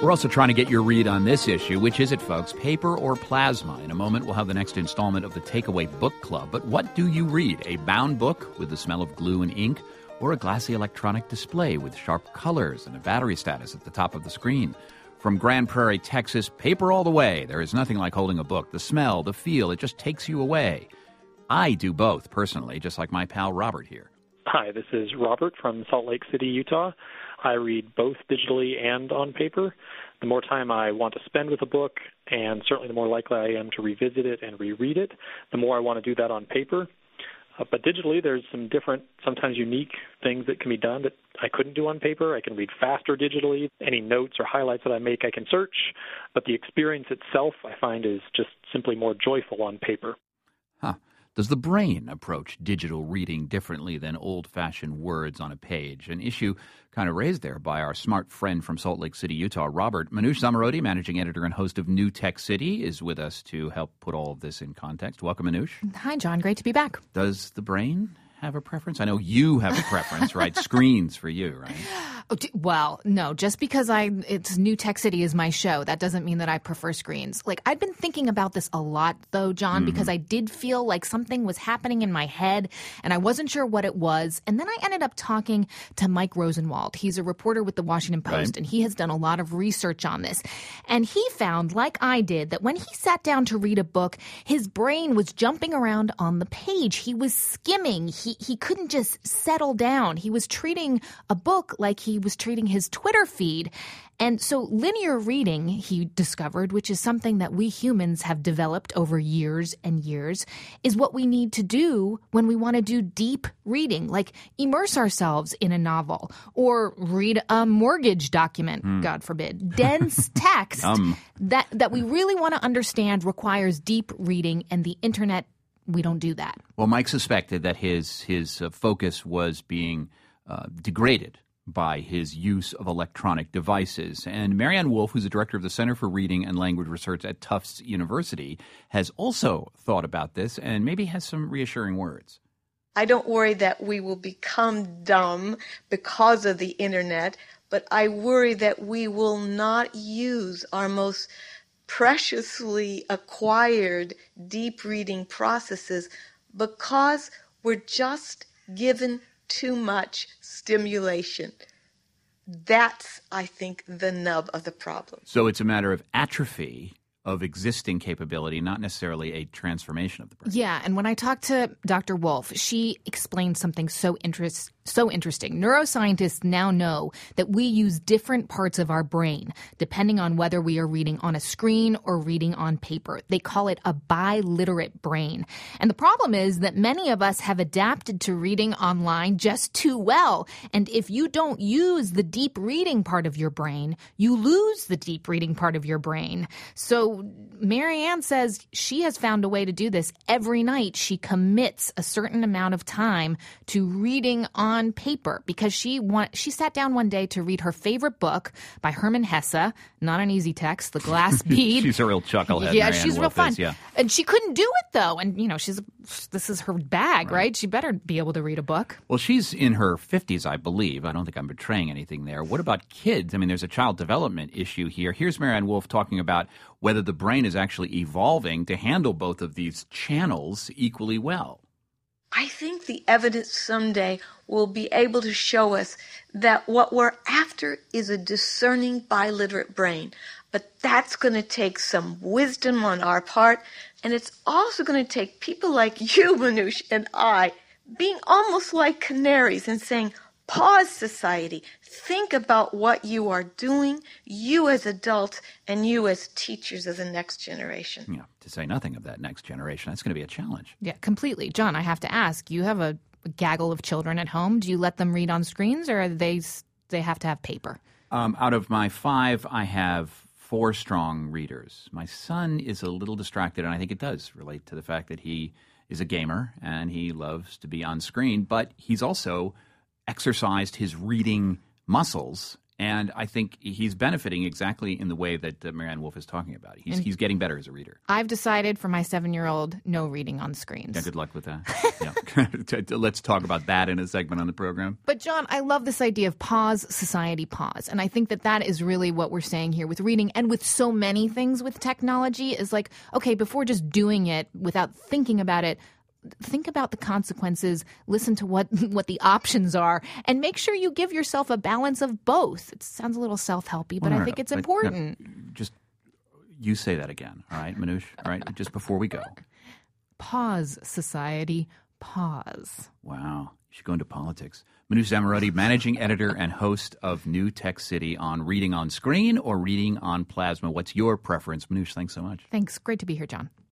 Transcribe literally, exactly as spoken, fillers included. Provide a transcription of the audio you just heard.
We're also trying to get your read on this issue. Which is it, folks? Paper or plasma? In a moment, we'll have the next installment of the Takeaway Book Club. But what do you read? A bound book with the smell of glue and ink, or a glassy electronic display with sharp colors and a battery status at the top of the screen? From Grand Prairie, Texas, paper all the way. There is nothing like holding a book. The smell, the feel, it just takes you away. I do both, personally, just like my pal Robert here. Hi, this is Robert from Salt Lake City, Utah. I read both digitally and on paper. The more time I want to spend with a book, and certainly the more likely I am to revisit it and reread it, the more I want to do that on paper. Uh, but digitally, there's some different, sometimes unique things that can be done that I couldn't do on paper. I can read faster digitally. Any notes or highlights that I make, I can search. But the experience itself, I find, is just simply more joyful on paper. Huh. Does the brain approach digital reading differently than old-fashioned words on a page? An issue kind of raised there by our smart friend from Salt Lake City, Utah, Robert. Manoush Zomorodi, managing editor and host of New Tech City, is with us to help put all of this in context. Welcome, Manoush. Hi, John. Great to be back. Does the brain have a preference? I know you have a preference, right? Screens for you, right? Oh, well, no, just because I it's New Tech City is my show, that doesn't mean that I prefer screens. Like, I've been thinking about this a lot, though, John, mm-hmm. because I did feel like something was happening in my head, and I wasn't sure what it was. And then I ended up talking to Mike Rosenwald. He's a reporter with the Washington Post, right. and he has done a lot of research on this. And he found, like I did, that when he sat down to read a book, his brain was jumping around on the page. He was skimming. He, he couldn't just settle down. He was treating a book like he was treating his Twitter feed. And so linear reading, he discovered, which is something that we humans have developed over years and years, is what we need to do when we want to do deep reading, like immerse ourselves in a novel or read a mortgage document, mm. God forbid. Dense text um. that, that we really want to understand requires deep reading, and the internet, we don't do that. Well, Mike suspected that his, his uh, focus was being uh, degraded by his use of electronic devices. And Marianne Wolf, who's the director of the Center for Reading and Language Research at Tufts University, has also thought about this and maybe has some reassuring words. I don't worry that we will become dumb because of the internet, but I worry that we will not use our most preciously acquired deep reading processes because we're just given too much stimulation. That's, I think, the nub of the problem. So it's a matter of atrophy of existing capability, not necessarily a transformation of the brain. Yeah, and when I talked to Doctor Wolf, she explained something so interest, so interesting. Neuroscientists now know that we use different parts of our brain depending on whether we are reading on a screen or reading on paper. They call it a biliterate brain. And the problem is that many of us have adapted to reading online just too well. And if you don't use the deep reading part of your brain, you lose the deep reading part of your brain. So Marianne says she has found a way to do this. Every night she commits a certain amount of time to reading on paper because she want, she sat down one day to read her favorite book by Hermann Hesse, not an easy text, The Glass Bead. She's a real chucklehead. Yeah, Marianne she's Wolf real fun. Is, yeah. And she couldn't do it, though. And, you know, she's this is her bag, right. right? She better be able to read a book. Well, she's in her fifties, I believe. I don't think I'm betraying anything there. What about kids? I mean, there's a child development issue here. Here's Marianne Wolf talking about whether the brain is actually evolving to handle both of these channels equally well. I think the evidence someday will be able to show us that what we're after is a discerning biliterate brain. But that's going to take some wisdom on our part, and it's also going to take people like you, Manoush, and I being almost like canaries and saying, pause, society. Think about what you are doing, you as adults and you as teachers of the next generation. Yeah, to say nothing of that next generation. That's going to be a challenge. Yeah, completely. John, I have to ask, you have a gaggle of children at home. Do you let them read on screens, or are they they have to have paper? Um, out of my five, I have four strong readers. My son is a little distracted, and I think it does relate to the fact that he is a gamer and he loves to be on screen, but he's also exercised his reading muscles And I think he's benefiting exactly in the way that uh, Marianne Wolf is talking about. He's, he's getting better as a reader. I've decided for my seven-year-old, no reading on screens. Yeah, good luck with that. Yeah. Let's talk about that in a segment on the program. But, John, I love this idea of pause, society, pause. And I think that that is really what we're saying here with reading and with so many things with technology is like, okay, before just doing it without thinking about it, think about the consequences, listen to what what the options are, and make sure you give yourself a balance of both. It sounds a little self-helpy, but well, I no, think no, it's no, important. No, just you say that again, all right, Manoush? All right, just before we go. Pause, society, pause. Wow. You should go into politics. Manoush Zomorodi, managing editor and host of New Tech City on Reading on Screen or Reading on Plasma. What's your preference? Manoush, thanks so much. Thanks. Great to be here, John.